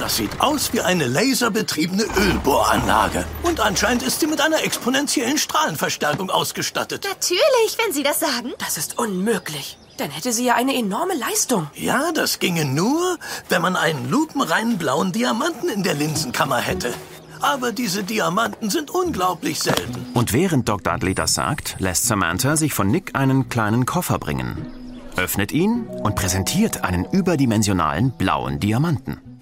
Das sieht aus wie eine laserbetriebene Ölbohranlage. Und anscheinend ist sie mit einer exponentiellen Strahlenverstärkung ausgestattet. Natürlich, wenn Sie das sagen. Das ist unmöglich. Dann hätte sie ja eine enorme Leistung. Ja, das ginge nur, wenn man einen lupenreinen blauen Diamanten in der Linsenkammer hätte. Aber diese Diamanten sind unglaublich selten. Und während Doc Dudley das sagt, lässt Samantha sich von Nick einen kleinen Koffer bringen, öffnet ihn und präsentiert einen überdimensionalen blauen Diamanten.